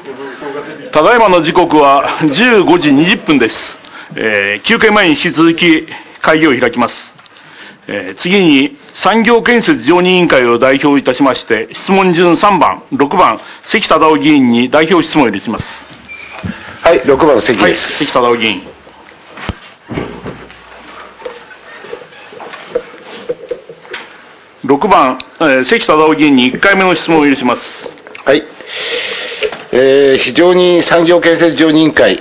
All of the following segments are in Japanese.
ただいまの時刻は15時20分です。休憩前に引き続き会議を開きます。次に産業建設常任委員会を代表いたしまして、質問順3番、6番、関忠夫議員に代表質問を入れします。 はい、6番の関です。 関忠夫議員。6番、関忠夫議員に1回目の質問を入れします。 はい。非常に産業建設常任委員会、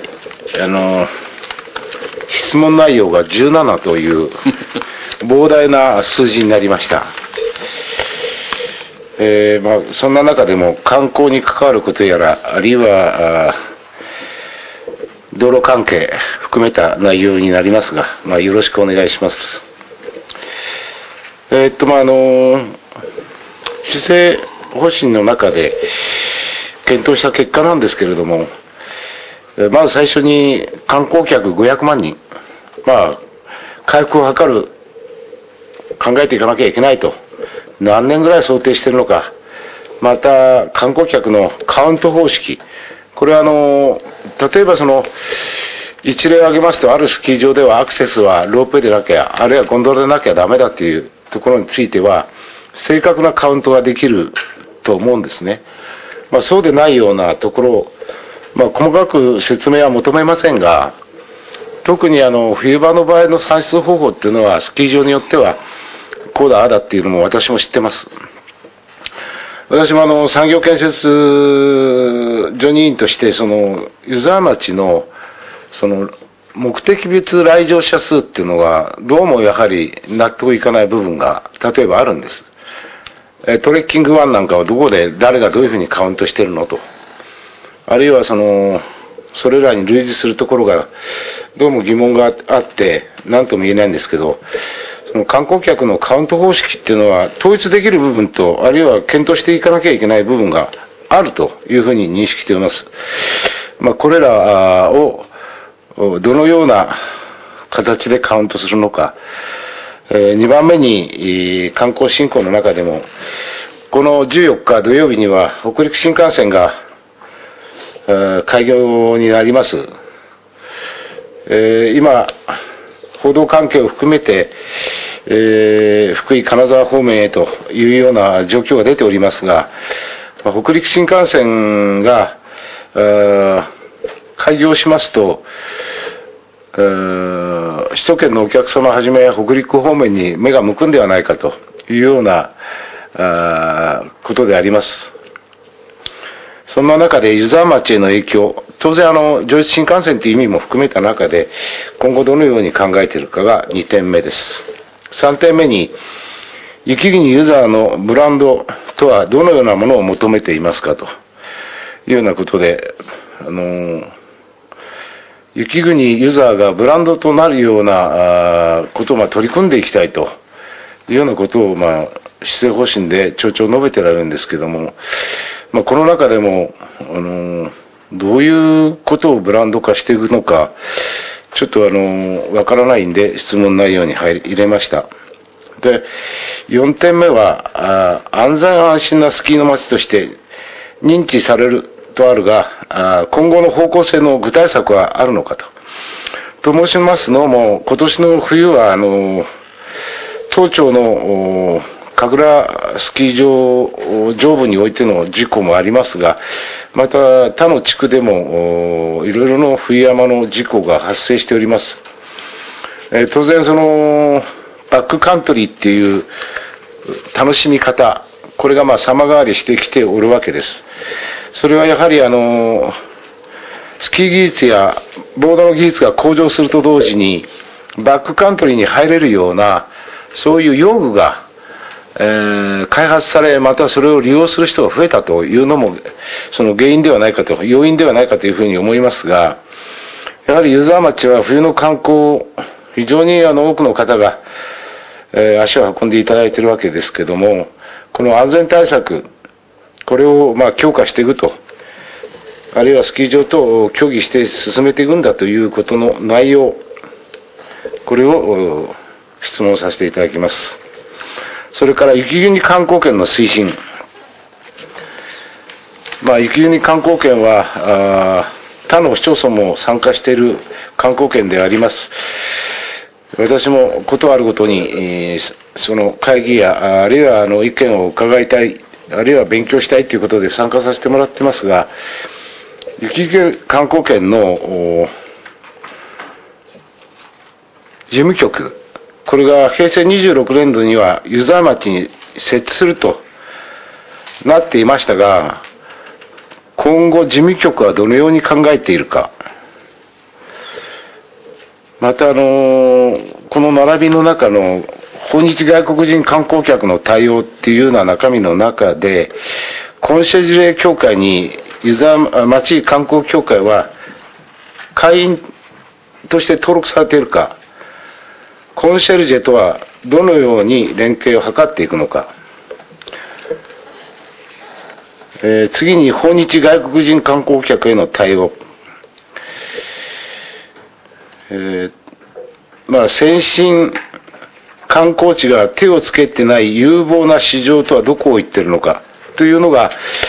質問内容が17という膨大な数字になりました。そんな中でも観光に関わることやら、あるいは道路関係含めた内容になりますが、よろしくお願いします。施政方針の中で検討した結果なんですけれども、まず最初に観光客500万人、回復を図る、考えていかなきゃいけないと、何年ぐらい想定しているのか、また観光客のカウント方式、これは例えば一例を挙げますと、あるスキー場ではアクセスはロープウェイでなきゃ、あるいはゴンドラでなきゃダメだというところについては、正確なカウントができると思うんですね。そうでないようなところを、細かく説明は求めませんが、特に冬場の場合の算出方法っていうのは、スキー場によっては、こうだ、ああだっていうのも私も知ってます。私も産業建設常任委員として、湯沢町の、目的別来場者数っていうのが、どうもやはり納得いかない部分が、例えばあるんです。トレッキング1なんかはどこで誰がどういうふうにカウントしてるのと。あるいはそれらに類似するところが、どうも疑問があって、何とも言えないんですけど、観光客のカウント方式っていうのは、統一できる部分と、あるいは検討していかなきゃいけない部分があるというふうに認識しています。これらを、どのような形でカウントするのか。2番目に、観光振興の中でも、この14日土曜日には、北陸新幹線が、開業になります。今、報道関係を含めて、福井金沢方面へというような状況が出ておりますが、北陸新幹線が開業しますと、首都圏のお客様はじめ北陸方面に目が向くんではないかというようなことであります。そんな中で湯沢町への影響、当然上越新幹線という意味も含めた中で、今後どのように考えているかが2点目です。3点目に、雪国湯沢のブランドとはどのようなものを求めていますかというようなことで、雪国湯沢がブランドとなるようなことを取り組んでいきたいというようなことを施政方針でちょうちょう述べてられるんですけども、この中でもどういうことをブランド化していくのかちょっとわからないんで質問内容に入れました。で、4点目は安全安心なスキーの街として認知されるとあるが、今後の方向性の具体策はあるのかと。と申しますのも、今年の冬は当町の神楽スキー場上部においての事故もありますが、また他の地区でもいろいろな冬山の事故が発生しております。当然バックカントリーっていう楽しみ方、これが様変わりしてきておるわけです。それはやはりスキー技術やボードの技術が向上すると同時に、バックカントリーに入れるような、そういう用具が、開発され、またそれを利用する人が増えたというのも、その原因ではないかと、要因ではないかというふうに思いますが、やはり湯沢町は冬の観光、非常に多くの方が、足を運んでいただいているわけですけども、この安全対策、これを強化していくと、あるいはスキー場と協議して進めていくんだということの内容、これを質問させていただきます。それから雪国観光圏の推進。 雪ユニ観光券は他の市町村も参加している観光券であります。私もことあるごとに、その会議やあるいは意見を伺いたい、あるいは勉強したいということで参加させてもらってますが、雪ユニ観光券の事務局、これが平成26年度には湯沢町に設置するとなっていましたが、今後事務局はどのように考えているか、またこの並びの中の訪日外国人観光客の対応っていうような中身の中で、コンシェジュレ協会に湯沢町観光協会は会員として登録されているか、コンシェルジェとはどのように連携を図っていくのか、次に訪日外国人観光客への対応、先進観光地が手をつけてない有望な市場とはどこを言ってるのかというのが、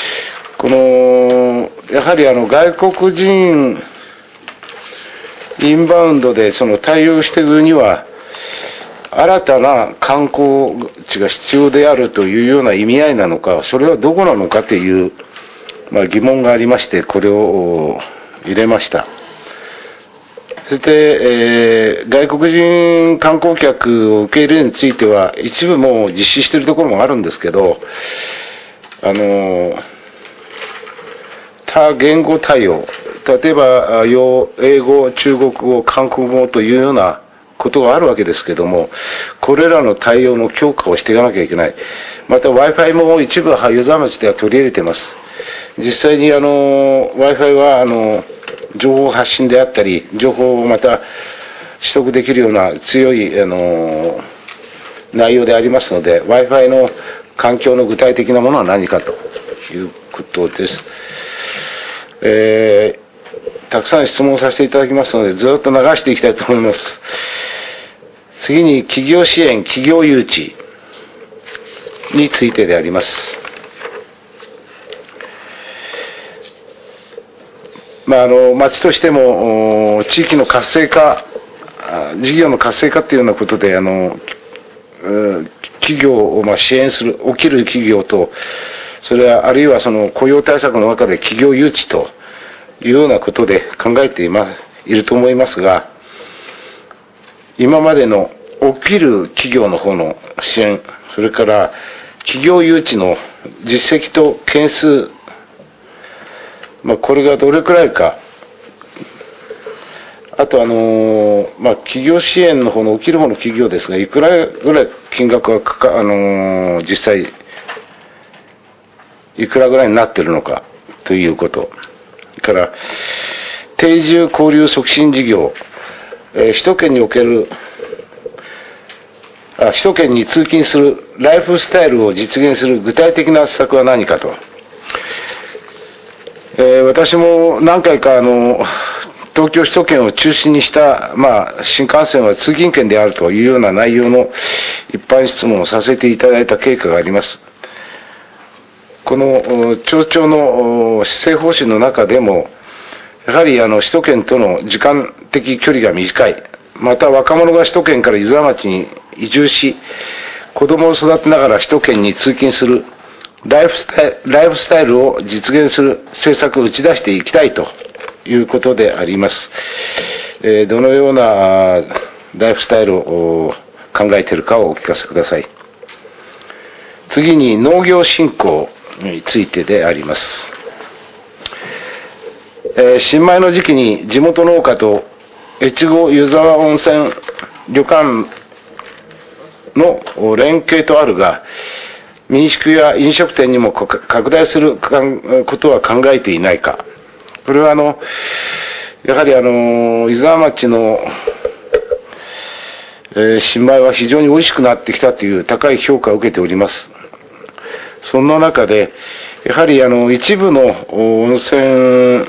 やはり外国人インバウンドでその対応していくには、新たな観光地が必要であるというような意味合いなのか、それはどこなのかという、疑問がありまして、これを入れました。そして、外国人観光客を受け入れるについては、一部もう実施しているところもあるんですけど、多言語対応、例えば英語、中国語、韓国語というようなことがあるわけですけども、これらの対応の強化をしていかなきゃいけない。また Wi-Fi も一部湯沢町では取り入れています。実際にWi-Fi は情報発信であったり、情報をまた取得できるような強い内容でありますので、Wi-Fi の環境の具体的なものは何かということです。たくさん質問させていただきますので、ずっと流していきたいと思います。次に企業支援、企業誘致についてであります。町としても地域の活性化、事業の活性化というようなことで企業を支援する、起きる企業と、それはあるいはその雇用対策の中で企業誘致というようなことで考えていると思いますが、今までの起きる企業の方の支援、それから企業誘致の実績と件数、これがどれくらいか、あと企業支援の方の起きる方の企業ですが、いくらぐらい金額が実際いくらぐらいになっているのかということ。それから定住交流促進事業、首都圏における首都圏に通勤するライフスタイルを実現する具体的な施策は何かと。私も何回か東京首都圏を中心にした、新幹線は通勤圏であるというような内容の一般質問をさせていただいた経過があります。この町長の施政方針の中でも、やはり首都圏との時間的距離が短い、また若者が首都圏から湯沢町に移住し、子供を育てながら首都圏に通勤するライフスタイルを実現する政策を打ち出していきたいということであります。どのようなライフスタイルを考えているかをお聞かせください。次に農業振興についてであります。新米の時期に地元農家と越後湯沢温泉旅館の連携とあるが、民宿や飲食店にも拡大することは考えていないか。これはやはり湯沢町の新米は非常に美味しくなってきたという高い評価を受けております。そんな中で、やはり一部の温泉、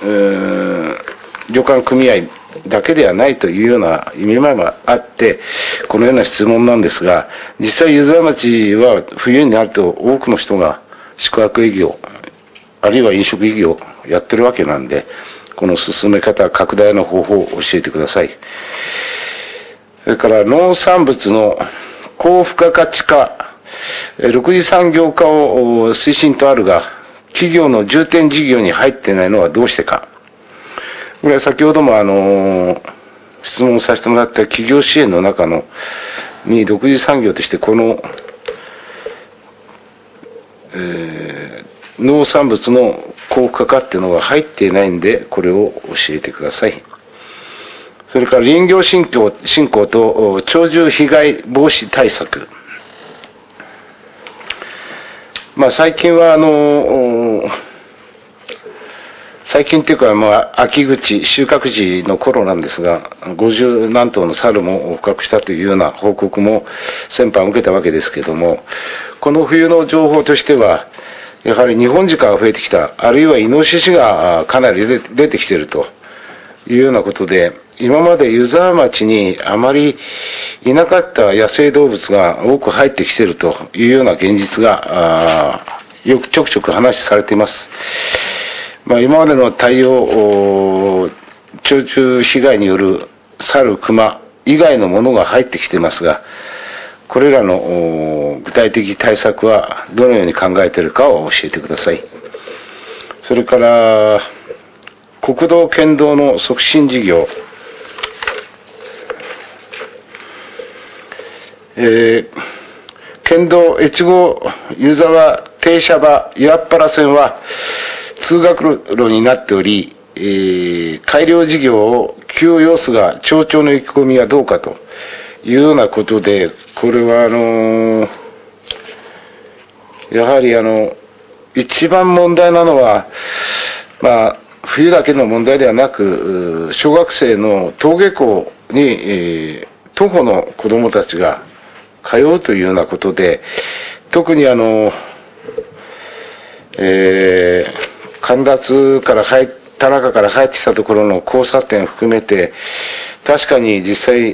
旅館組合だけではないというような意味合いもあって、このような質問なんですが、実際湯沢町は冬になると多くの人が宿泊営業あるいは飲食業をやってるわけなんで、この進め方、拡大の方法を教えてください。それから農産物の高付加価値化、6次産業化を推進とあるが、企業の重点事業に入っていないのはどうしてか。これは先ほども質問させてもらった企業支援の中に独自産業としてこの、農産物の高付加価っていうのが入っていないんで、これを教えてください。それから林業振興と鳥獣被害防止対策。最近は最近っていうか秋口収穫時の頃なんですが、50何頭の猿も捕獲したというような報告も先般受けたわけですけれども、この冬の情報としてはやはりニホンジカが増えてきた、あるいはイノシシがかなり出てきているというようなことで、今まで湯沢町にあまりいなかった野生動物が多く入ってきているというような現実がよくちょくちょく話されています。今までの対応、鳥獣被害による猿、熊以外のものが入ってきていますが、これらの具体的対策はどのように考えているかを教えてください。それから国道県道の促進事業、県道越後湯沢停車場岩っ原線は通学路になっており、改良事業を急要すが町長の意気込みはどうかというようなことで、これはやはり一番問題なのは、冬だけの問題ではなく、小学生の登下校に、徒歩の子どもたちが通うというようなことで、特に神立から田中から入ってきたところの交差点を含めて、確かに実際、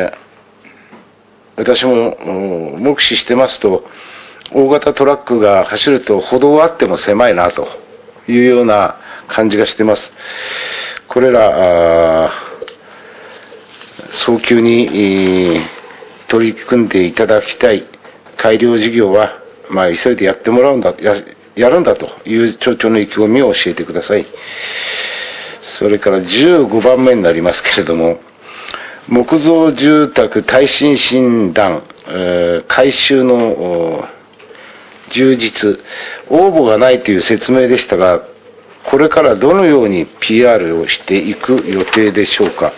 私も目視してますと、大型トラックが走ると歩道はあっても狭いなというような感じがしてます。これら早急に取り組んでいただきたい改良事業は、急いでやってもらうんだ、やるんだという町長の意気込みを教えてください。それから15番目になりますけれども、木造住宅耐震診断、改修の充実、応募がないという説明でしたが、これからどのように PR をしていく予定でしょうか。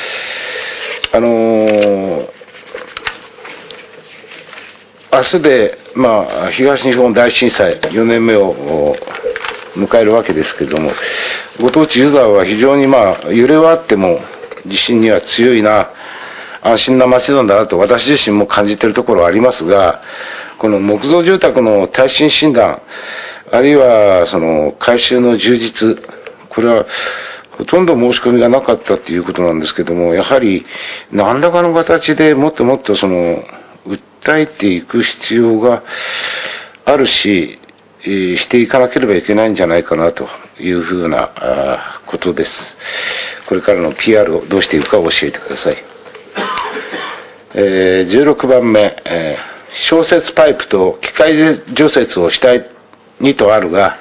明日で、東日本大震災4年目を迎えるわけですけれども、ご当地湯沢は非常に揺れはあっても地震には強いな、安心な街なんだなと私自身も感じているところはありますが、この木造住宅の耐震診断、あるいはその改修の充実、これはほとんど申し込みがなかったということなんですけども、やはり何らかの形でもっともっと訴えていく必要があるし、していかなければいけないんじゃないかなというふうなことです。これからの PR をどうしていくかを教えてください。16番目、消雪パイプと機械除雪をしたいにとあるが、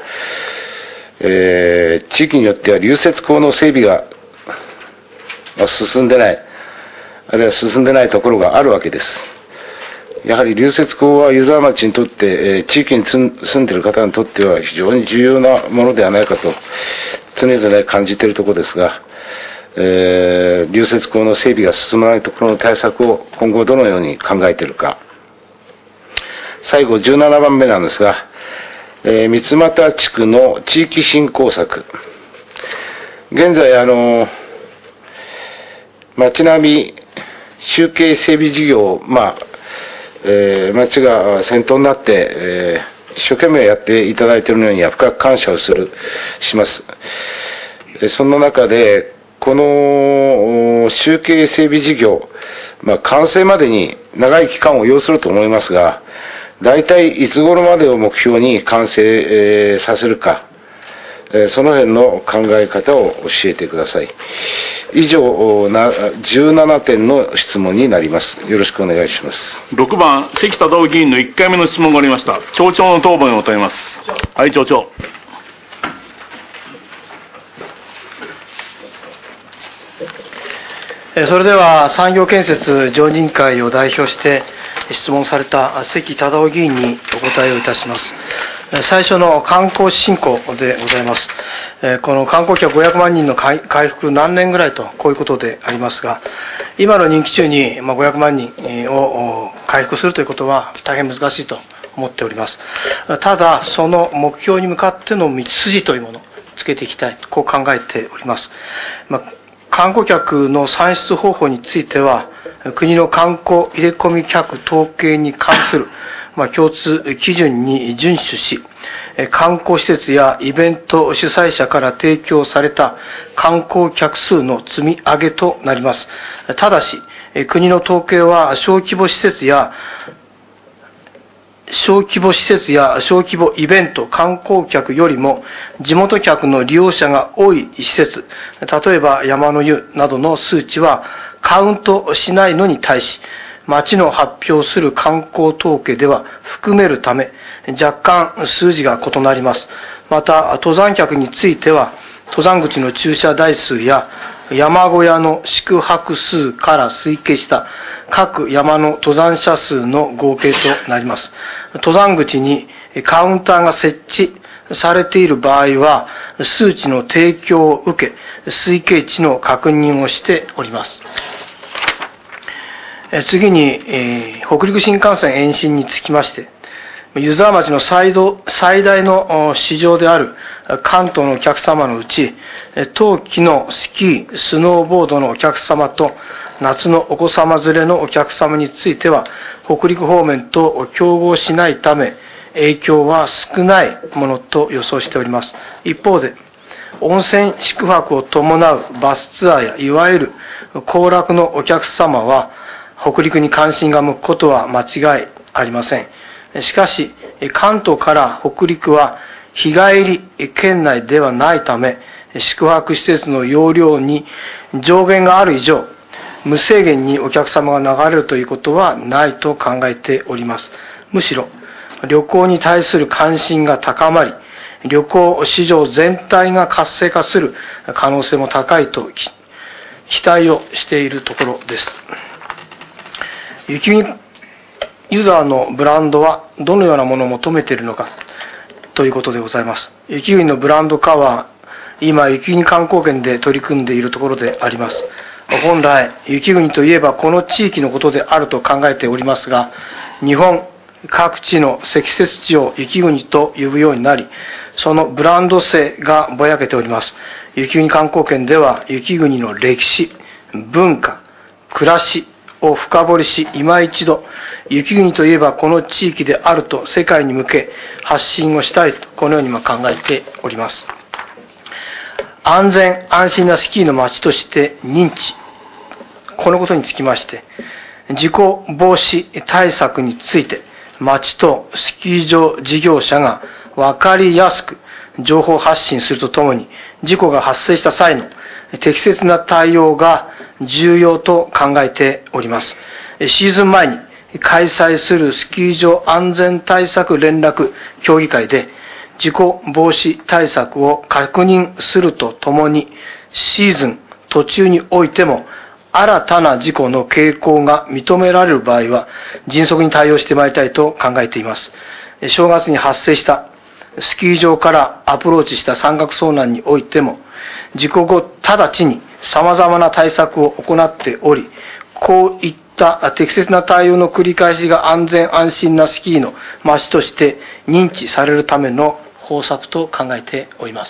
地域によっては流雪溝の整備が進んでない、あるいは進んでないところがあるわけです。やはり流雪溝は湯沢町にとって、地域に住んでいる方にとっては非常に重要なものではないかと常々感じているところですが、流雪溝の整備が進まないところの対策を今後どのように考えているか。最後17番目なんですが、三俣地区の地域振興策。現在町並み集計整備事業を町が先頭になって、一生懸命やっていただいているのには深く感謝をします。その中でこの集計整備事業、完成までに長い期間を要すると思いますが、大体いつ頃までを目標に完成させるか、 その辺の考え方を教えてください。以上17点の質問になります。よろしくお願いします。 6番、関忠夫議員の1回目の質問がありました。町長の答弁を求めます。はい、町長。 それでは産業建設常任委員会を代表して質問された関忠夫議員にお答えをいたします。最初の観光振興でございます。この観光客500万人の回復何年ぐらいとこういうことでありますが、今の任期中に500万人を回復するということは大変難しいと思っております。ただその目標に向かっての道筋というものをつけていきたい、こう考えております。観光客の算出方法については、国の観光入れ込み客統計に関する共通基準に遵守し、観光施設やイベント主催者から提供された観光客数の積み上げとなります。ただし、国の統計は小規模施設や小規模イベント、観光客よりも地元客の利用者が多い施設、例えば山の湯などの数値はカウントしないのに対し、町の発表する観光統計では含めるため、若干数字が異なります。また、登山客については、登山口の駐車台数や山小屋の宿泊数から推計した各山の登山者数の合計となります。登山口にカウンターが設置されている場合は、数値の提供を受け、推計値の確認をしております。次に、北陸新幹線延伸につきまして、湯沢町の最大の市場である関東のお客様のうち、冬季のスキー、スノーボードのお客様と夏のお子様連れのお客様については、北陸方面と競合しないため、影響は少ないものと予想しております。一方で、温泉宿泊を伴うバスツアーやいわゆる行楽のお客様は、北陸に関心が向くことは間違いありません。しかし、関東から北陸は日帰り圏内ではないため、宿泊施設の容量に上限がある以上、無制限にお客様が流れるということはないと考えております。むしろ、旅行に対する関心が高まり、旅行市場全体が活性化する可能性も高いと期待をしているところです。雪国ユーザーのブランドはどのようなものを求めているのかということでございます。雪国のブランド化は今雪国観光圏で取り組んでいるところであります。本来雪国といえばこの地域のことであると考えておりますが、日本各地の積雪地を雪国と呼ぶようになり、そのブランド性がぼやけております。雪国観光圏では雪国の歴史、文化、暮らしを深掘りし、今一度雪国といえばこの地域であると世界に向け発信をしたいと、このように考えております。安全安心なスキーの街として認知、このことにつきまして事故防止対策について町とスキー場事業者が分かりやすく情報発信するとともに、事故が発生した際の適切な対応が重要と考えております。シーズン前に開催するスキー場安全対策連絡協議会で事故防止対策を確認するとともに、シーズン途中においても新たな事故の傾向が認められる場合は迅速に対応してまいりたいと考えています。正月に発生したスキー場からアプローチした山岳遭難においても、事故後直ちに様々な対策を行っており、こういった適切な対応の繰り返しが安全安心なスキーの街として認知されるための方策と考えております。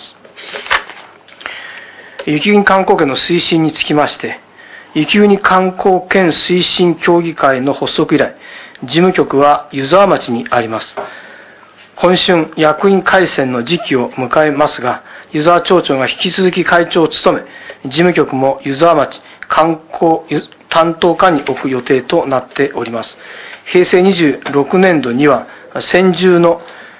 雪国観光圏の推進につきまして、雪国観光圏推進協議会の発足以来、事務局は湯沢町にあります。今春役員改選の時期を迎えますが、湯沢町長が引き続き会長を務め、事務局も湯沢町観光担当課に置く予定となっております。平成26年度には専従の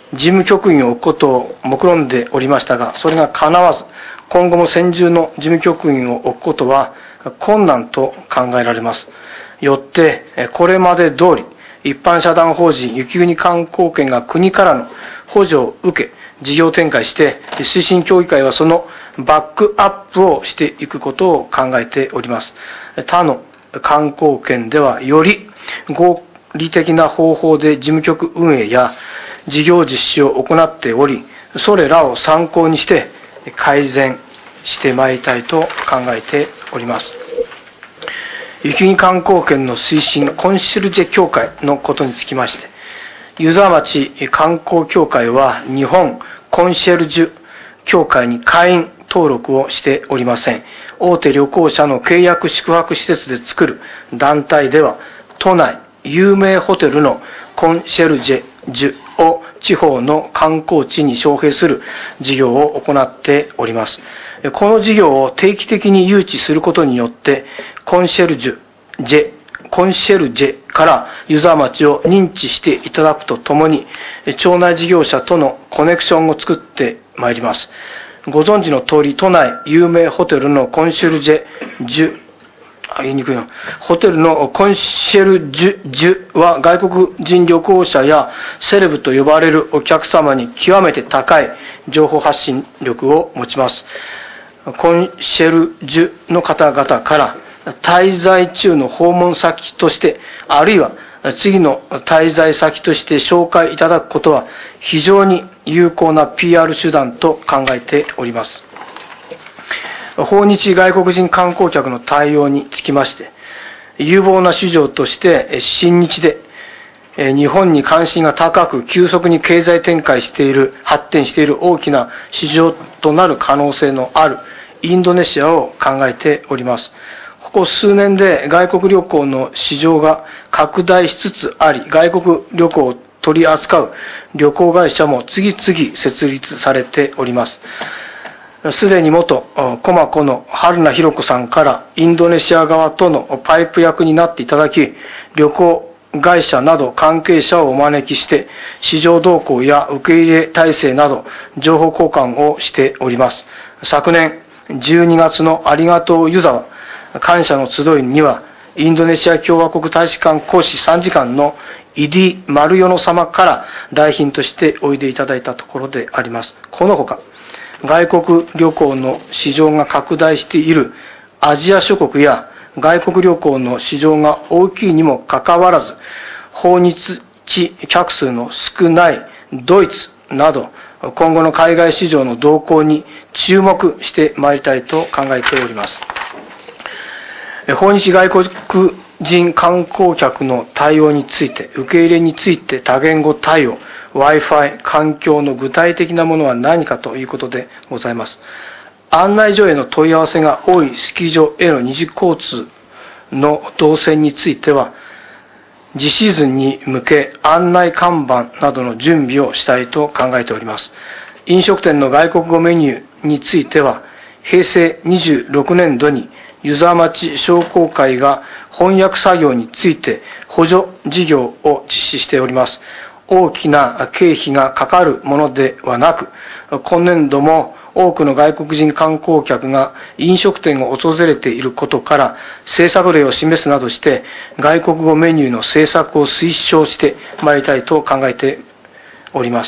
事務局員を置くことを目論んでおりましたが、それが叶わず、今後も専従の事務局員を置くことは困難と考えられます。よって、これまで通り、一般社団法人雪国観光圏が国からの補助を受け、事業展開して、推進協議会はそのバックアップをしていくことを考えております。他の観光圏ではより合理的な方法で事務局運営や事業実施を行っており、それらを参考にして改善してまいりたいと考えております。雪国観光圏の推進コンシェルジェ協会のことにつきまして、湯沢町観光協会は日本コンシェルジュ協会に会員登録をしておりません。大手旅行者の契約宿泊施設で作る団体では、都内有名ホテルのコンシェルジュを地方の観光地に招聘する事業を行っております。この事業を定期的に誘致することによって、コンシェルジェから湯沢町を認知していただくとともに、町内事業者とのコネクションを作ってまいります。ご存知の通り、都内有名ホテルのコンシェルジュ、ホテルのコンシェルジュは外国人旅行者やセレブと呼ばれるお客様に極めて高い情報発信力を持ちます。コンシェルジュの方々から滞在中の訪問先として、あるいは次の滞在先として紹介いただくことは非常に有効な PR 手段と考えております。訪日外国人観光客の対応につきまして、有望な市場として親日で日本に関心が高く急速に経済展開している、発展している大きな市場となる可能性のあるインドネシアを考えております。ここ数年で外国旅行の市場が拡大しつつあり、外国旅行を取り扱う旅行会社も次々設立されております。すでに元コマコの春名博子さんからインドネシア側とのパイプ役になっていただき、旅行会社など関係者をお招きして市場動向や受け入れ体制など情報交換をしております。昨年12月のありがとう湯沢感謝の集いには、インドネシア共和国大使館公使参事官のイディ・マルヨノ様から来賓としておいでいただいたところであります。このほか、外国旅行の市場が拡大しているアジア諸国や外国旅行の市場が大きいにもかかわらず、訪日客数の少ないドイツなど、今後の海外市場の動向に注目してまいりたいと考えております。訪日外国人観光客の対応について、受け入れについて多言語対応、Wi-Fi、環境の具体的なものは何かということでございます。案内所への問い合わせが多いスキー場への二次交通の動線については、次シーズンに向け案内看板などの準備をしたいと考えております。飲食店の外国語メニューについては、平成26年度に湯沢町商工会が翻訳作業について補助事業を実施しております。大きな経費がかかるものではなく、今年度も多くの外国人観光客が飲食店を訪れていることから、政策例を示すなどして外国語メニューの制作を推奨してまいりたいと考えております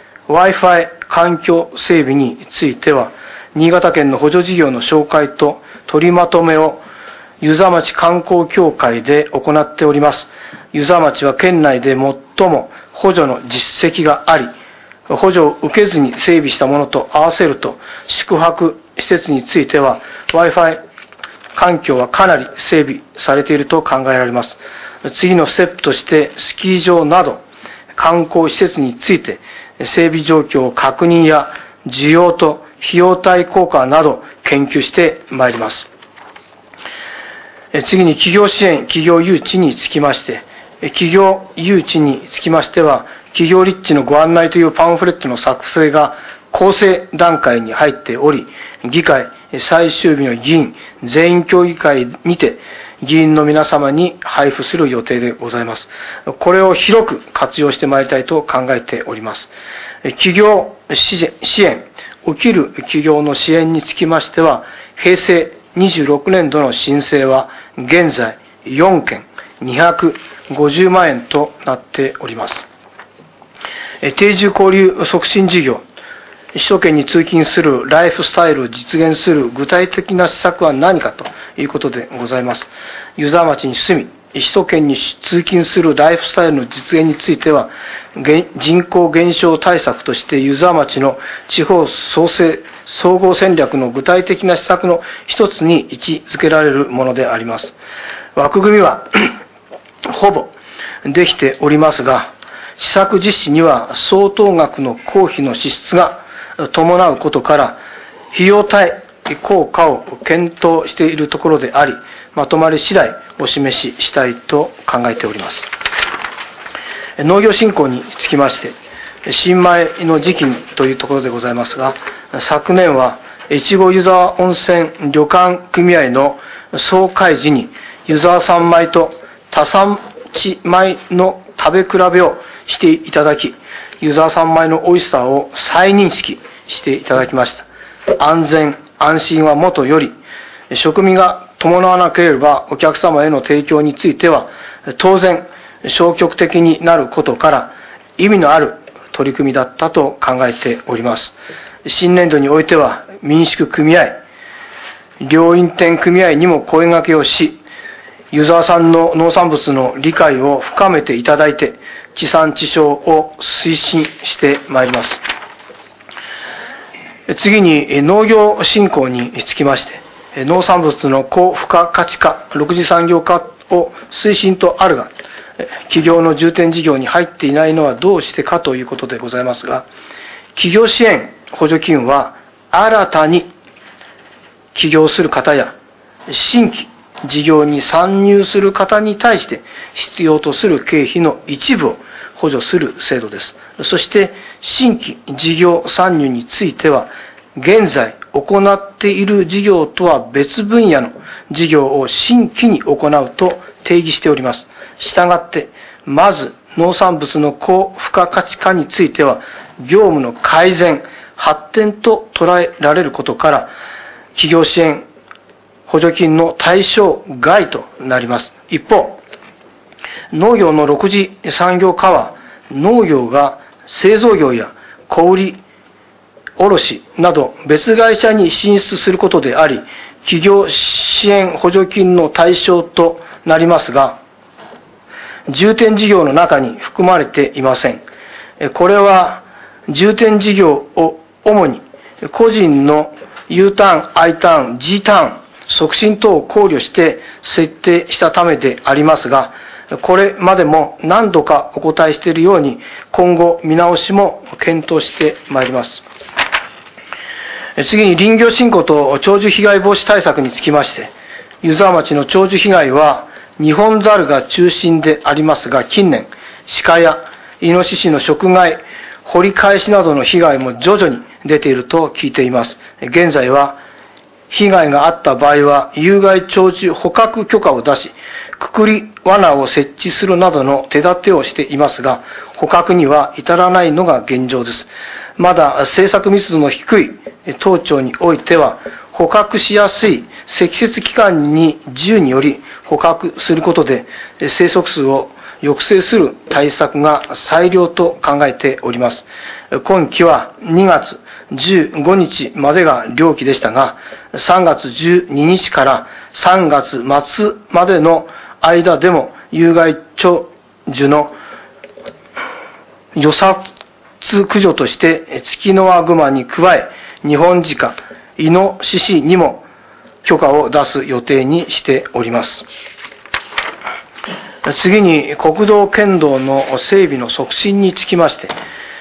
。Wi-Fi 環境整備については、新潟県の補助事業の紹介と取りまとめを湯沢町観光協会で行っております。湯沢町は県内で最も補助の実績があり、補助を受けずに整備したものと合わせると、宿泊施設については Wi-Fi 環境はかなり整備されていると考えられます。次のステップとしてスキー場など観光施設について整備状況を確認や需要と費用対効果など研究してまいります。次に企業支援、企業誘致につきまして、企業誘致につきましては、企業立地のご案内というパンフレットの作成が構成段階に入っており、議会最終日の議員全員協議会にて議員の皆様に配布する予定でございます。これを広く活用してまいりたいと考えております。 企業支援、起きる企業の支援につきましては、平成26年度の申請は現在4件250万円となっております。定住交流促進事業、首都圏に通勤するライフスタイルを実現する具体的な施策は何かということでございます。湯沢町に住み、首都圏に通勤するライフスタイルの実現については、人口減少対策として湯沢町の地方創生総合戦略の具体的な施策の一つに位置づけられるものであります。枠組みはほぼできておりますが、施策実施には相当額の公費の支出が伴うことから、費用対効果を検討しているところであり、まとまり次第お示ししたいと考えております。農業振興につきまして、新米の時期にというところでございますが、昨年は越後湯沢温泉旅館組合の総会時に湯沢産米と他産地米の食べ比べをしていただき、湯沢産米の美味しさを再認識していただきました。安全安心はもとより、食味が伴わなければお客様への提供については当然消極的になることから、意味のある取り組みだったと考えております。新年度においては民宿組合、両院店組合にも声掛けをし、湯沢産の農産物の理解を深めていただいて、地産地消を推進してまいります。次に農業振興につきまして、農産物の高付加価値化、6次産業化を推進とあるが、企業の重点事業に入っていないのはどうしてかということでございますが、企業支援補助金は新たに起業する方や新規事業に参入する方に対して必要とする経費の一部を補助する制度です。そして新規事業参入については、現在行っている事業とは別分野の事業を新規に行うと定義しております。したがって、まず農産物の高付加価値化については、業務の改善、発展と捉えられることから、企業支援補助金の対象外となります。一方、農業の6次産業化は、農業が製造業や小売卸など別会社に進出することであり、企業支援補助金の対象となりますが、重点事業の中に含まれていません。これは重点事業を主に個人の U ターン、I ターン、G ターン促進等を考慮して設定したためでありますが、これまでも何度かお答えしているように、今後見直しも検討してまいります。次に林業振興と鳥獣被害防止対策につきまして、湯沢町の鳥獣被害はニホンザルが中心でありますが、近年鹿やイノシシの食害、掘り返しなどの被害も徐々に出ていると聞いています。現在は被害があった場合は有害鳥獣捕獲許可を出し、くくり罠を設置するなどの手立てをしていますが、捕獲には至らないのが現状です。まだ政策密度の低い当庁においては、捕獲しやすい積雪期間に銃により捕獲することで生息数を抑制する対策が最良と考えております。今期は2月15日までが漁期でしたが、3月12日から3月末までの間でも有害鳥獣の予殺駆除としてツキノワグマに加え、ニホンジカ、イノシシにも許可を出す予定にしております。次に国道県道の整備の促進につきまして、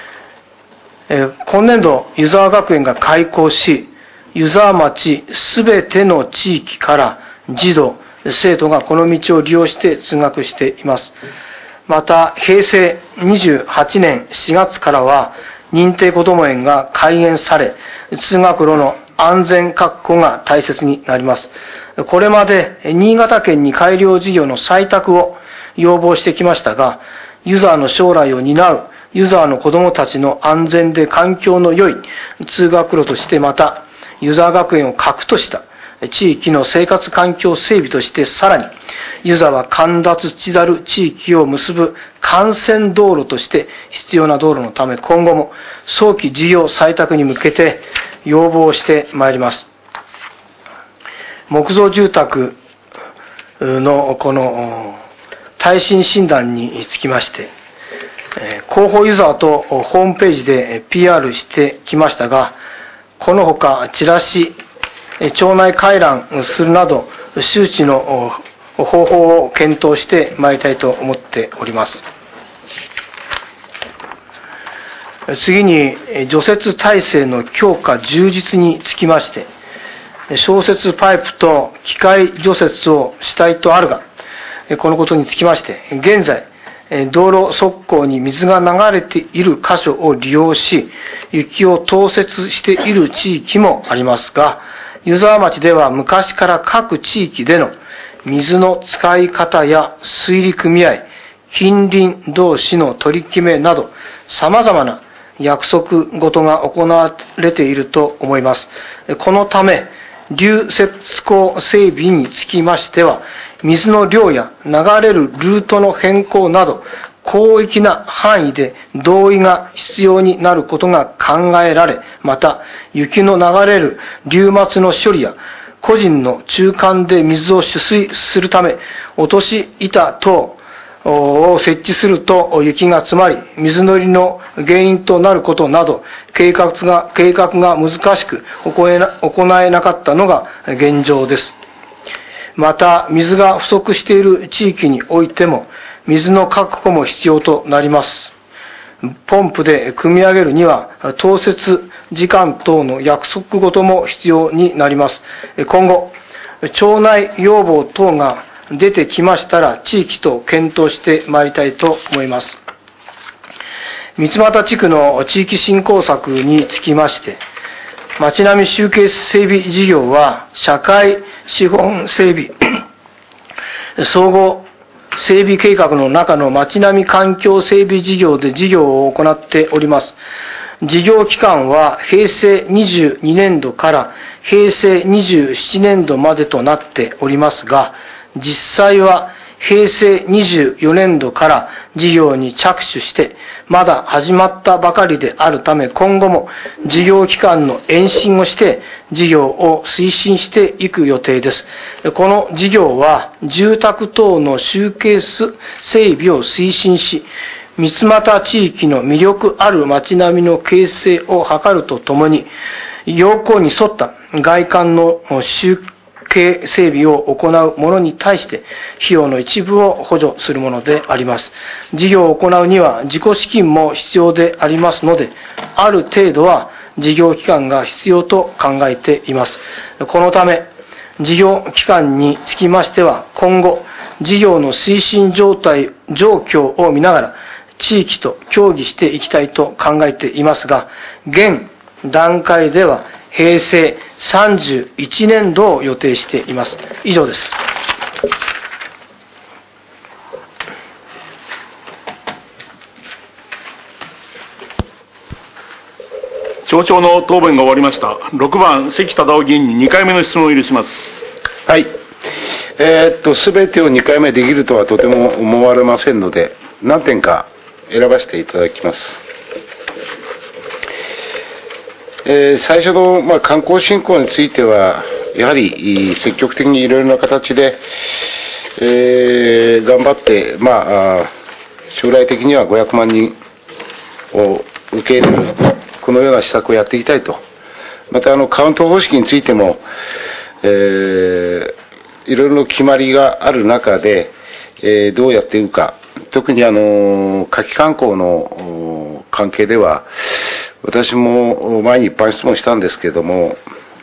今年度湯沢学園が開校し、湯沢町すべての地域から児童生徒がこの道を利用して通学しています。また平成28年4月からは認定こども園が開園され、通学路の安全確保が大切になります。これまで新潟県に改良事業の採択を要望してきましたが、湯沢の将来を担うユザーの子どもたちの安全で環境の良い通学路として、またユザー学園を核とした地域の生活環境整備として、さらにユザは神立千樽地域を結ぶ幹線道路として必要な道路のため、今後も早期事業採択に向けて要望してまいります。木造住宅のこの耐震診断につきまして、広報ユザーとホームページで PR してきましたが、このほかチラシ、町内回覧するなど周知の方法を検討してまいりたいと思っております。次に除雪体制の強化充実につきまして、消雪パイプと機械除雪をしたいとあるが、このことにつきまして現在道路側溝に水が流れている箇所を利用し雪を凍結している地域もありますが、湯沢町では昔から各地域での水の使い方や水利組合、近隣同士の取り決めなど様々な約束事が行われていると思います。このため流雪溝整備につきましては、水の量や流れるルートの変更など広域な範囲で同意が必要になることが考えられ、また雪の流れる流末の処理や個人の中間で水を取水するため落とし板等を設置すると雪が詰まり水のりの原因となることなど計画が難しく行えなかったのが現状です。また水が不足している地域においても水の確保も必要となります。ポンプで汲み上げるには凍結時間等の約束事も必要になります。今後町内要望等が出てきましたら地域と検討してまいりたいと思います。三俣地区の地域振興策につきまして、町並み集計整備事業は社会資本整備総合整備計画の中の町並み環境整備事業で事業を行っております。事業期間は平成22年度から平成27年度までとなっておりますが、実際は平成24年度から事業に着手してまだ始まったばかりであるため、今後も事業期間の延伸をして事業を推進していく予定です。この事業は住宅等の集計整備を推進し、三俣地域の魅力ある町並みの形成を図るとともに、要項に沿った外観の集計整備を行うものに対して費用の一部を補助するものであります。事業を行うには自己資金も必要でありますので、ある程度は事業期間が必要と考えています。このため事業期間につきましては今後事業の推進状況を見ながら地域と協議していきたいと考えていますが、現段階では平成31年度を予定しています。以上です。 町長の答弁が終わりました。6番、関忠夫議員に2回目の質問を許します。 はい。すべてを2回目できるとはとても思われませんので、何点か選ばせていただきます。最初の、観光振興については、やはり積極的にいろいろな形で、頑張って、将来的には500万人を受け入れる、このような施策をやっていきたいと。また、カウント方式についても、いろいろな決まりがある中で、どうやっていくか。特に夏季観光の関係では、私も前に一般質問したんですけれども、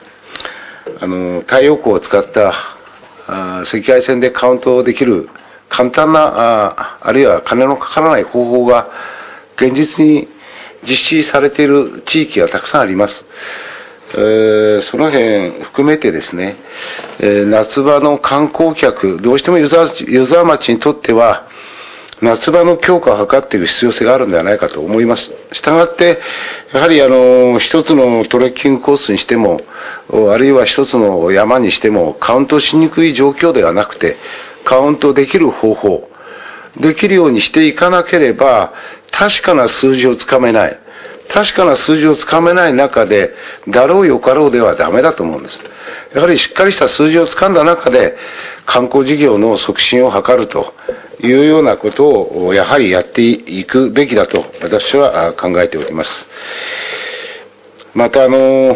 太陽光を使った赤外線でカウントできる簡単なあるいは金のかからない方法が現実に実施されている地域がたくさんあります。その辺含めてですね、夏場の観光客、どうしても湯沢町にとっては夏場の強化を図っていく必要性があるんではないかと思います。したがって、やはり一つのトレッキングコースにしても、あるいは一つの山にしても、カウントしにくい状況ではなくて、カウントできる方法、できるようにしていかなければ、確かな数字をつかめない。確かな数字をつかめない中で、だろうよかろうではダメだと思うんです。やはりしっかりした数字をつかんだ中で、観光事業の促進を図るというようなことを、やはりやっていくべきだと、私は考えております。また、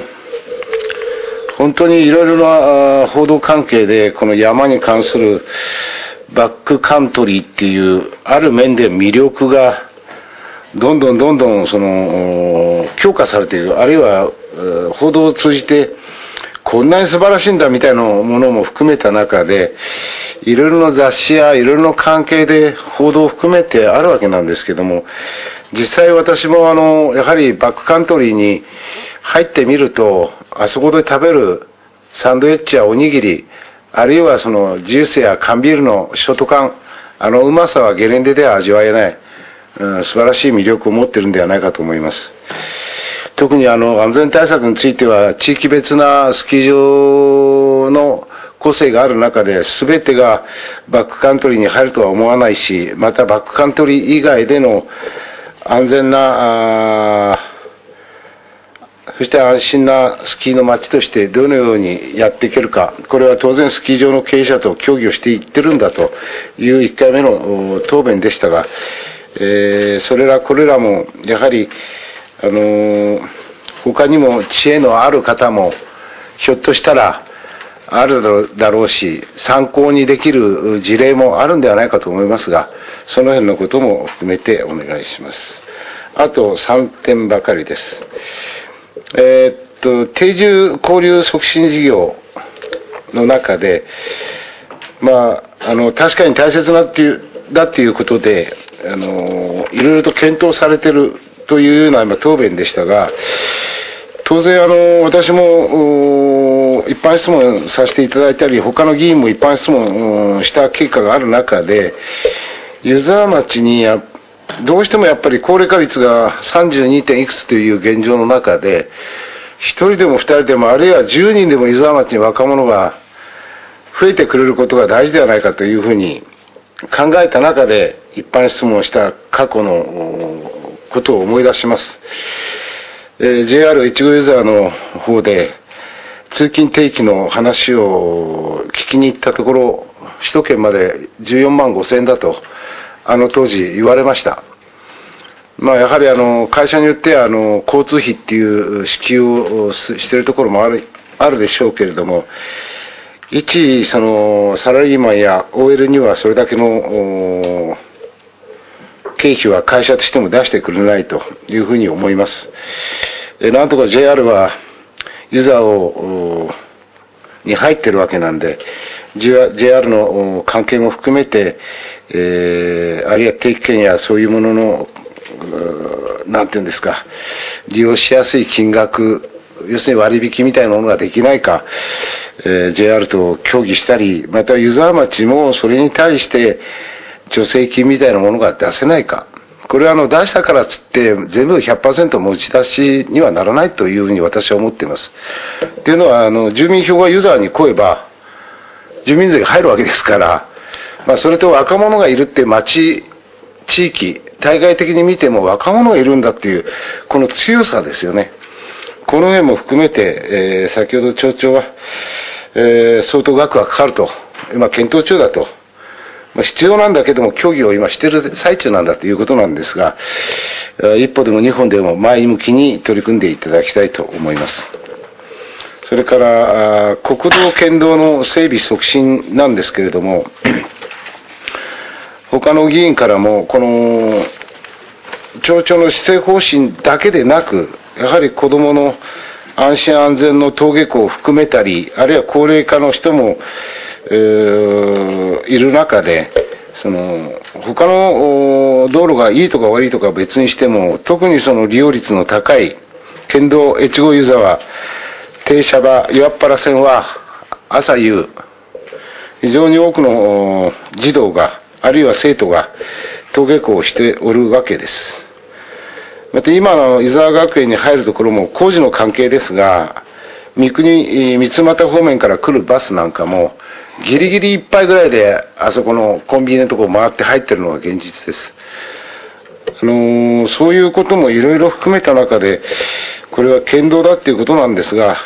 本当にいろいろな報道関係で、この山に関するバックカントリーっていう、ある面で魅力が、どんどん強化されている。あるいは、報道を通じて、こんなに素晴らしいんだみたいなものも含めた中で、いろいろな雑誌やいろいろな関係で報道を含めてあるわけなんですけども、実際私もやはりバックカントリーに入ってみると、あそこで食べるサンドイッチやおにぎり、あるいはジュースや缶ビールのショート缶、うまさはゲレンデでは味わえない、素晴らしい魅力を持っているんではないかと思います。特に安全対策については、地域別なスキー場の個性がある中で、全てがバックカントリーに入るとは思わないし、またバックカントリー以外での安全な、そして安心なスキーの街としてどのようにやっていけるか、これは当然スキー場の経営者と協議をしていってるんだという1回目の答弁でしたが、それらこれらもやはり他にも知恵のある方もひょっとしたらあるだろうし、参考にできる事例もあるんではないかと思いますが、その辺のことも含めてお願いします。あと3点ばかりです。定住交流促進事業の中で、確かに大切だっていうことで、いろいろと検討されているというような今答弁でしたが、当然私も一般質問させていただいたり、他の議員も一般質問した結果がある中で、湯沢町にどうしてもやっぱり高齢化率が 32. 点いくつという現状の中で、1人でも2人でもあるいは10人でも湯沢町に若者が増えてくれることが大事ではないかというふうに考えた中で一般質問した過去のことを思い出します。JR 越後湯沢の方で通勤定期の話を聞きに行ったところ、首都圏まで14万5千円だと当時言われました。やはり会社によっては交通費っていう支給をしているところもあるでしょうけれども、一サラリーマンや OL にはそれだけの経費は会社としても出してくれないというふうに思います。なんとか JR は湯沢に入ってるわけなんで、JR の関係も含めて、あるいは定期券やそういうもののなんていうんですか、利用しやすい金額、要するに割引みたいなものができないか、JR と協議したり、また湯沢町もそれに対して助成金みたいなものが出せないか。これは出したからつって全部 100% 持ち出しにはならないというふうに私は思っています。っていうのは住民票が湯沢に来れば住民税が入るわけですから、それと若者がいるって町、地域、対外的に見ても若者がいるんだっていう、この強さですよね。この辺も含めて、先ほど町長は、相当額がかかると、今検討中だと。必要なんだけども、協議を今している最中なんだということなんですが、一歩でも二本でも前向きに取り組んでいただきたいと思います。それから、国道、県道の整備促進なんですけれども、他の議員からも、この、町長の施政方針だけでなく、やはり子どもの安心安全の登下校を含めたり、あるいは高齢化の人も、いる中で、他の道路がいいとか悪いとか別にしても、特に利用率の高い県道越後湯沢停車場岩っ原線は朝夕非常に多くの児童があるいは生徒が登下校をしておるわけです。また今の伊沢学園に入るところも工事の関係ですが、三国、三俣方面から来るバスなんかもギリギリいっぱいぐらいであそこのコンビニのところ回って入ってるのが現実です。そういうこともいろいろ含めた中で、これは県道だっていうことなんですが、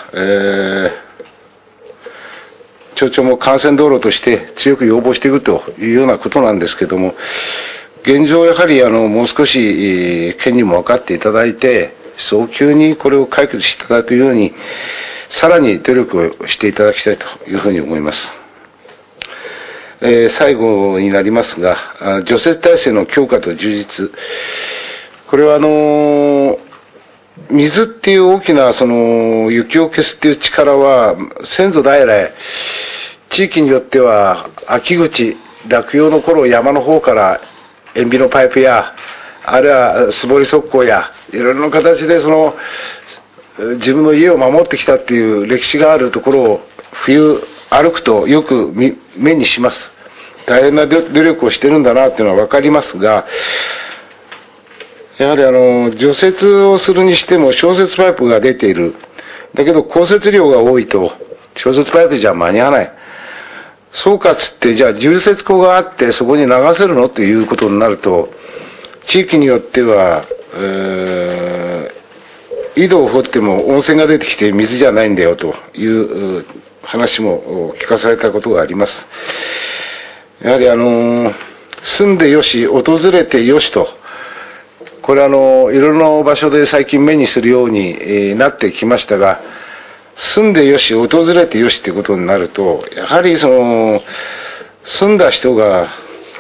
町長も幹線道路として強く要望していくというようなことなんですけども、現状やはりもう少し県にも分かっていただいて、早急にこれを解決していただくように、さらに努力をしていただきたいというふうに思います。最後になりますが、除雪体制の強化と充実。これは水っていう大きな雪を消すっていう力は先祖代々地域によっては秋口落葉の頃山の方から塩ビのパイプやあるいは素掘り側溝やいろいろな形で自分の家を守ってきたっていう歴史があるところを冬歩くとよく目にします。大変な努力をしてるんだなっていうのは分かりますが、やはり除雪をするにしても消雪パイプが出ている。だけど降雪量が多いと消雪パイプじゃ間に合わない。そうかっつってじゃあ重雪溝があってそこに流せるのっていうことになると、地域によっては、井戸を掘っても温泉が出てきて水じゃないんだよという話も聞かされたことがあります。やはり住んでよし訪れてよしと、これいろいろな場所で最近目にするようになってきましたが、住んでよし訪れてよしっていうことになると、やはり住んだ人が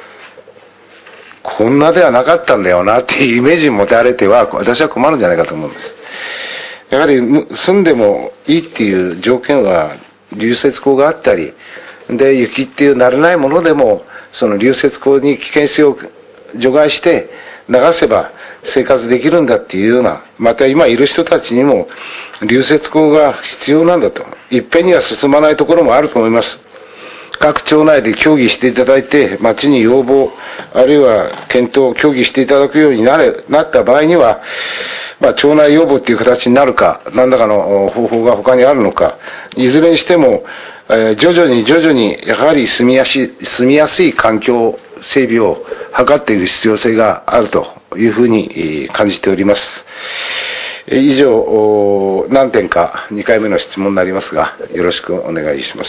こんなではなかったんだよなっていうイメージに持たれては私は困るんじゃないかと思うんです。やはり住んでもいいっていう条件は流雪溝があったりで、雪っていう慣れないものでもその流雪溝に危険性を除外して流せば生活できるんだっていうような、また今いる人たちにも流雪溝が必要なんだと、いっぺんには進まないところもあると思います。各町内で協議していただいて、町に要望あるいは検討協議していただくようになった場合には、町内要望っていう形になるか、何らかの方法が他にあるのか、いずれにしても徐々にやはり住みやすい環境整備を図っていく必要性があるというふうに感じております。以上何点か2回目の質問になりますが、よろしくお願いします。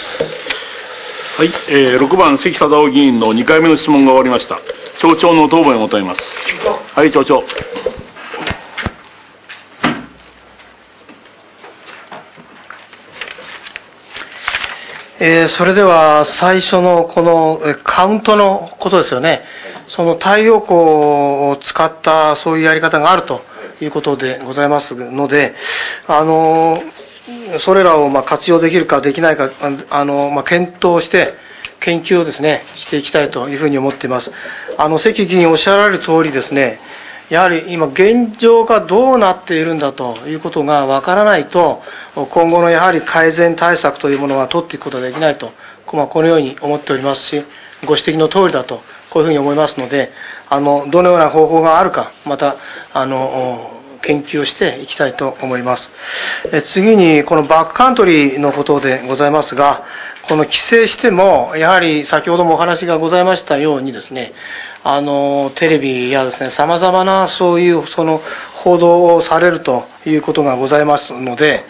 はい、6番関忠夫議員の2回目の質問が終わりました。町長の答弁を求めます。はい、町長。 それでは最初のこのカウントのことですよね。その太陽光を使ったそういうやり方があるということでございますので、それらを活用できるかできないか検討して研究をですねしていきたいというふうに思っています。関議員おっしゃられる通りですね、やはり今現状がどうなっているんだということがわからないと、今後のやはり改善対策というものは取っていくことができないと、このように思っておりますし、ご指摘の通りだとこういうふうに思いますので、どのような方法があるか、また研究をしていきたいと思います。次にこのバックカントリーのことでございますが、この規制してもやはり先ほどもお話がございましたようにですね、テレビやですね、さまざまなそういう報道をされるということがございますので、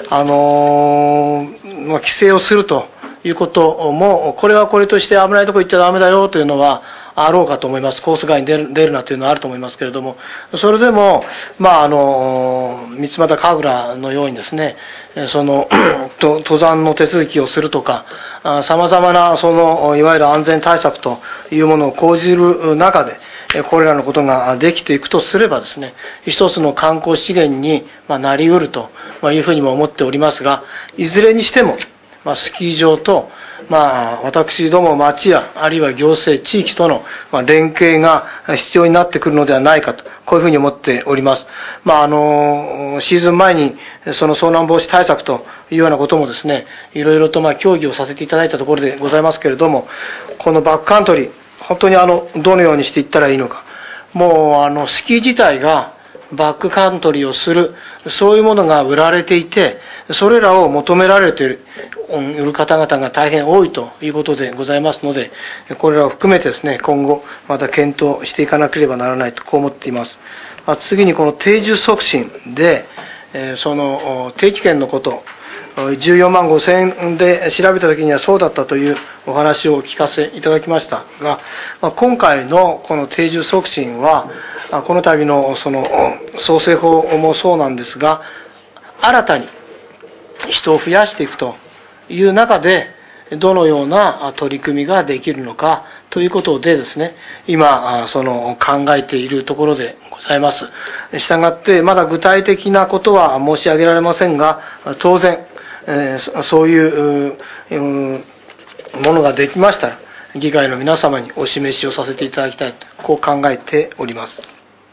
規制をするということも、これはこれとして危ないとこ行っちゃダメだよというのはあろうかと思います。コース外に出るなというのはあると思いますけれども、それでも三俣神楽のようにですね、登山の手続きをするとか、さまざまないわゆる安全対策というものを講じる中で、これらのことができていくとすればですね、一つの観光資源になりうるというふうにも思っておりますが、いずれにしてもスキー場と私ども町やあるいは行政地域との連携が必要になってくるのではないかと、こういうふうに思っております。シーズン前にその遭難防止対策というようなこともですね、いろいろと協議をさせていただいたところでございますけれども、このバックカントリー本当にどのようにしていったらいいのか。もうスキー自体がバックカントリーをする、そういうものが売られていて、それらを求められている方々が大変多いということでございますので、これらを含めてですね、今後また検討していかなければならないとこう思っています。次にこの定住促進で、その定期券のこと、14万5千円で調べたときにはそうだったというお話をお聞かせいただきましたが、今回のこの定住促進は、この度のその創生法もそうなんですが、新たに人を増やしていくという中で、どのような取り組みができるのかということでですね、今その考えているところでございます。したがってまだ具体的なことは申し上げられませんが、当然そういうものができましたら、議会の皆様にお示しをさせていただきたいと、こう考えております。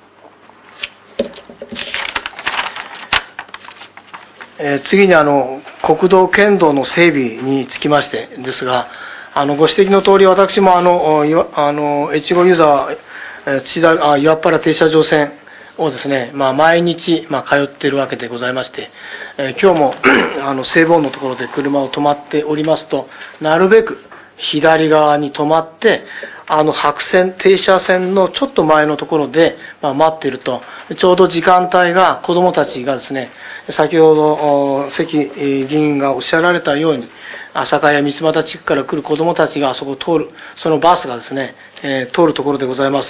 次に国道県道の整備につきましてですが、ご指摘の通り、私も越後湯沢岩原停車場線をですね、毎日通っているわけでございまして、今日も正門のところで車を止まっておりますと、なるべく左側に止まって、白線停車線のちょっと前のところで待っていると、ちょうど時間帯が子どもたちがですね、先ほど関議員がおっしゃられたように、朝霞や三俣地区から来る子どもたちがあそこを通る、そのバスがですね、通るところでございます。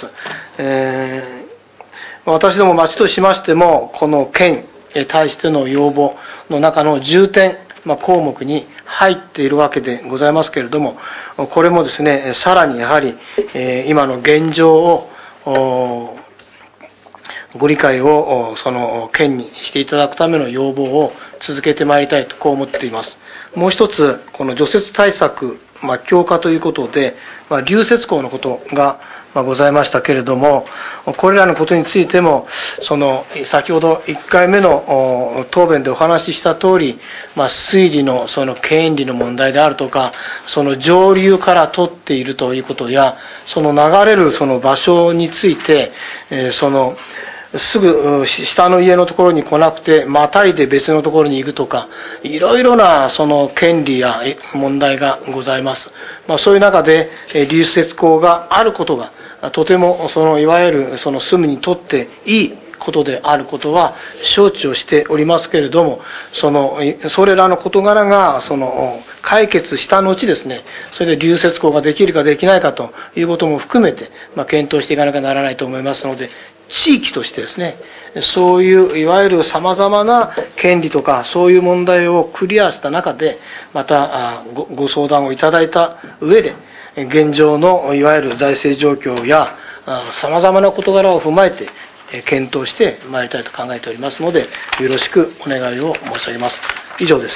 私ども町としましても、この県に対しての要望の中の重点項目に入っているわけでございますけれども、これもですね、さらにやはり今の現状をご理解をその県にしていただくための要望を続けてまいりたいとこう思っています。もう一つ、この除雪対策強化ということで、流雪溝のことがございましたけれども、これらのことについても、先ほど1回目の答弁でお話しした通り、水利のその権利の問題であるとか、その上流から取っているということや、その流れるその場所について、すぐ下の家のところに来なくて、またいで別のところに行くとか、いろいろなその権利や問題がございます。そういう中で、流雪溝があることが、とてもいわゆる住むにとっていいことであることは承知をしておりますけれども、それらの事柄が解決した後ですね、それで流雪溝ができるかできないかということも含めて、検討していかなきゃならないと思いますので、地域としてですね、そういういわゆるさまざまな権利とかそういう問題をクリアした中で、またご相談をいただいた上で、現状のいわゆる財政状況やさまざまな事柄を踏まえて検討してまいりたいと考えておりますので、よろしくお願いを申し上げます。以上です。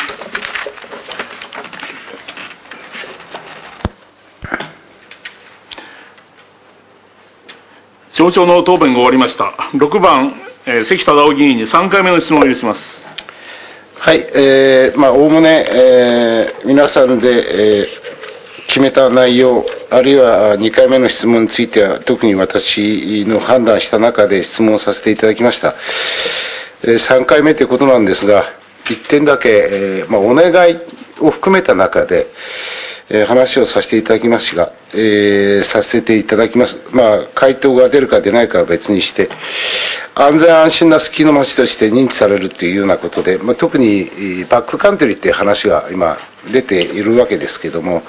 町長の答弁が終わりました。6番、関忠夫議員に3回目の質問を許します。 はい、おおむね、皆さんで、決めた内容、あるいは2回目の質問については、特に私の判断した中で質問させていただきました。3回目ということなんですが、1点だけ、お願いを含めた中で、話をさせていただきますが、させていただきます。回答が出るか出ないかは別にして、安全安心なスキーの街として認知されるというようなことで、特にバックカントリーっていう話が今出ているわけですけども、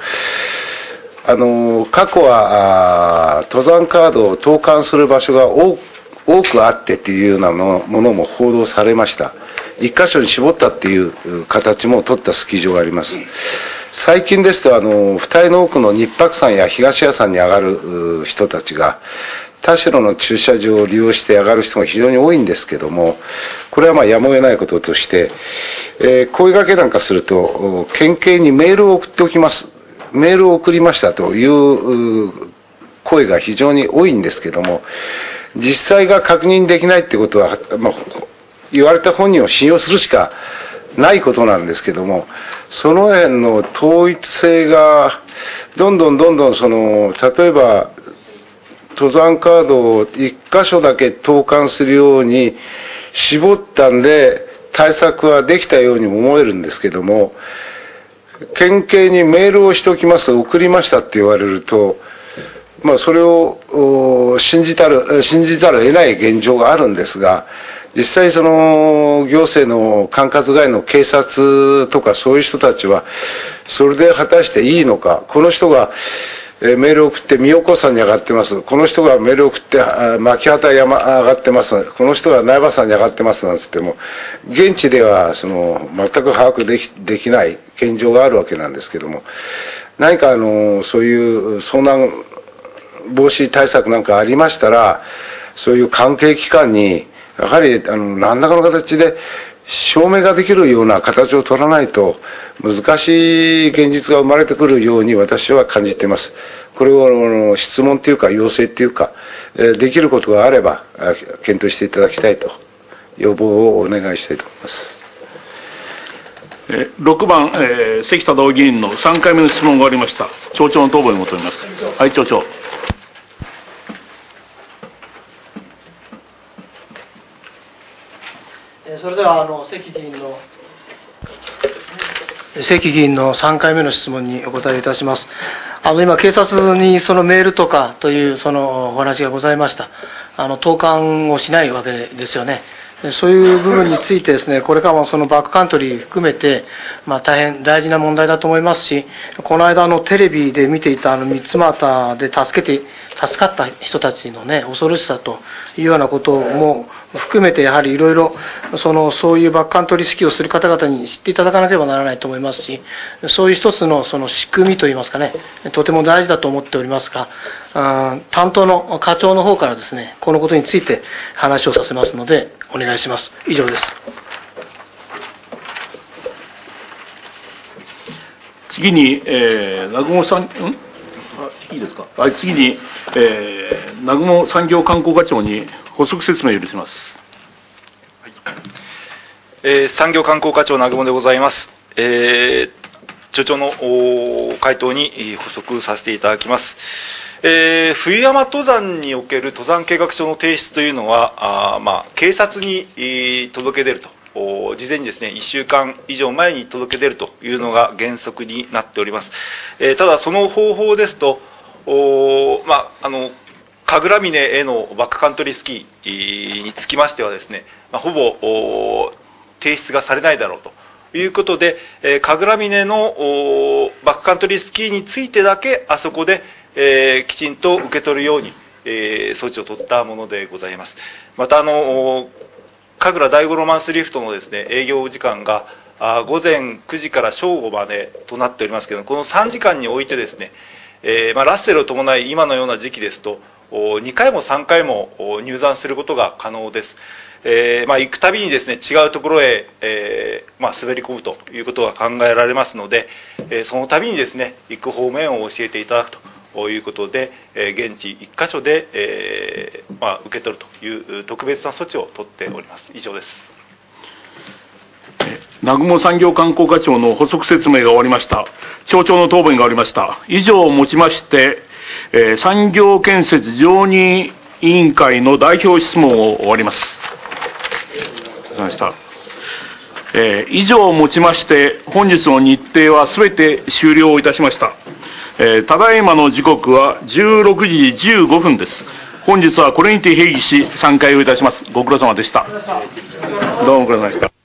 過去は登山カードを投函する場所が多くあってっていうようなものも報道されました。一箇所に絞ったっていう形も取ったスキー場があります。最近ですと二重の奥の日白山や東屋山に上がる人たちが田代の駐車場を利用して上がる人が非常に多いんですけども、これはやむを得ないこととして、声掛けなんかすると県警にメールを送っておきます、メールを送りましたという声が非常に多いんですけども、実際が確認できないってことは、言われた本人を信用するしかないことなんですけども、 その辺の統一性がどんどん例えば登山カードを一箇所だけ投函するように絞ったんで対策はできたようにも思えるんですけども、県警にメールをしておきます、送りましたって言われると、それを信じざるを得ない現状があるんですが、実際行政の管轄外の警察とかそういう人たちはそれで果たしていいのか、この人がメールを送って三代子山に上がってます、この人がメールを送って牧畑山上がってます、この人が苗場山に上がってますなんつっても、現地では全く把握できない現状があるわけなんですけども、何かそういう遭難防止対策なんかありましたら、そういう関係機関にやはり何らかの形で証明ができるような形を取らないと難しい現実が生まれてくるように私は感じています。これを質問というか要請というか、できることがあれば検討していただきたいと要望をお願いしたいと思います。 6番、関忠夫議員の3回目の質問が終わりました。町長の答弁を求めます。はい、町長。 それでは関議員の3回目の質問にお答えいたします。今、警察にそのメールとかというお話がございました。投函をしないわけですよね。そういう部分についてですね、これからもバックカントリー含めて、大変大事な問題だと思いますし、この間テレビで見ていた三俣で助かった人たちのね、恐ろしさというようなことも含めて、やはりいろいろそういうバックカントリースキーをする方々に知っていただかなければならないと思いますし、そういう一つの仕組みといいますかね、とても大事だと思っておりますが、担当の課長の方からですね、このことについて話をさせますのでお願いします。以上です。 次に、南雲さん、いいですか。はい、次に、南雲産業観光課長に補足説明を許します。 はい、産業観光課長南雲でございます。町長の回答に補足させていただきます。冬山登山における登山計画書の提出というのは、警察に届け出ると、事前にですね、1週間以上前に届け出るというのが原則になっております。ただ、その方法ですと、神楽峰へのバックカントリースキーにつきましてはですね、ほぼ提出がされないだろうということで、神楽峰のバックカントリースキーについてだけあそこできちんと受け取るように、措置を取ったものでございます。また神楽第5ロマンスリフトのですね、営業時間が午前9時から正午までとなっておりますけど、この3時間においてですね、ラッセルを伴い今のような時期ですと2回も3回も入山することが可能です。行くたびにですね、違うところへ、滑り込むということが考えられますので、その度にですね、行く方面を教えていただくということで、現地1カ所で、受け取るという特別な措置を取っております。以上です。 南雲産業観光課長の補足説明が終わりました。町長の答弁が終わりました。以上をもちまして、産業建設常任委員会の代表質問を終わります。以上をもちまして、本日の日程はすべて終了いたしました。ただいまの時刻は16時15分です。本日はこれにて閉議し、散会をいたします。ご苦労様でした。どうもご苦労様でした。